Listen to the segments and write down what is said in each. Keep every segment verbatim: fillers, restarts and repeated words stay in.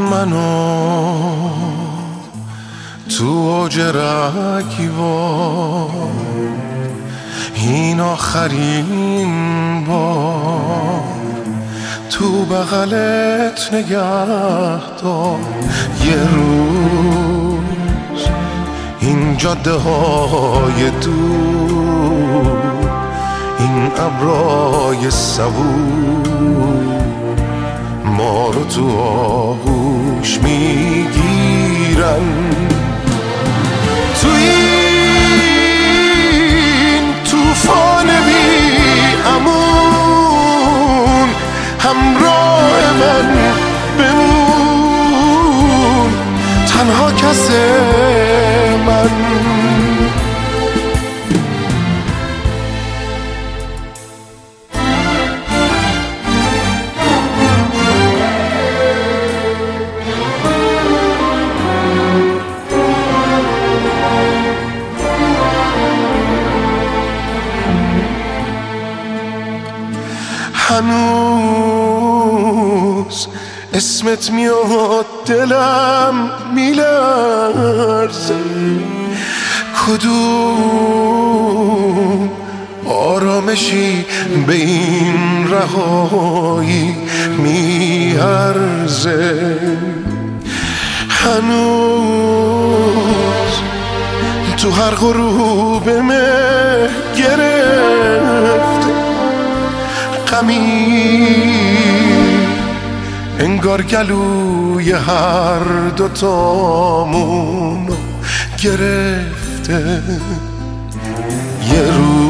منو تو اوج رگبار، این آخرین بار تو بغلت نگه دار. یه روز این جاده های دور، این ابرای صبور ما رو تو آغوش میگیرن. تو این توفان بی امون همراه من بمون، تنها کس من. هنوز اسمت میاد دلم میلرزه، کدوم آرامشی به این رهایی میارزه. هنوز تو هر غروب مه گرفته غمی، انگار گلوی هر دوتامونو گرفته. یه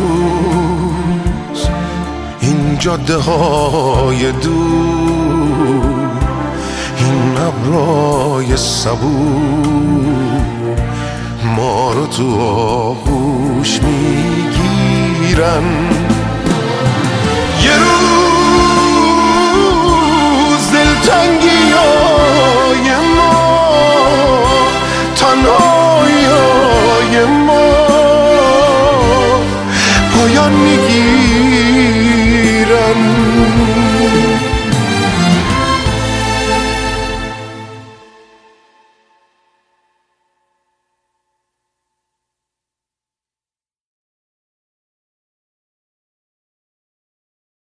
روز این جاده های دور، این ابرای صبور ما رو تو آغوش میگیرن.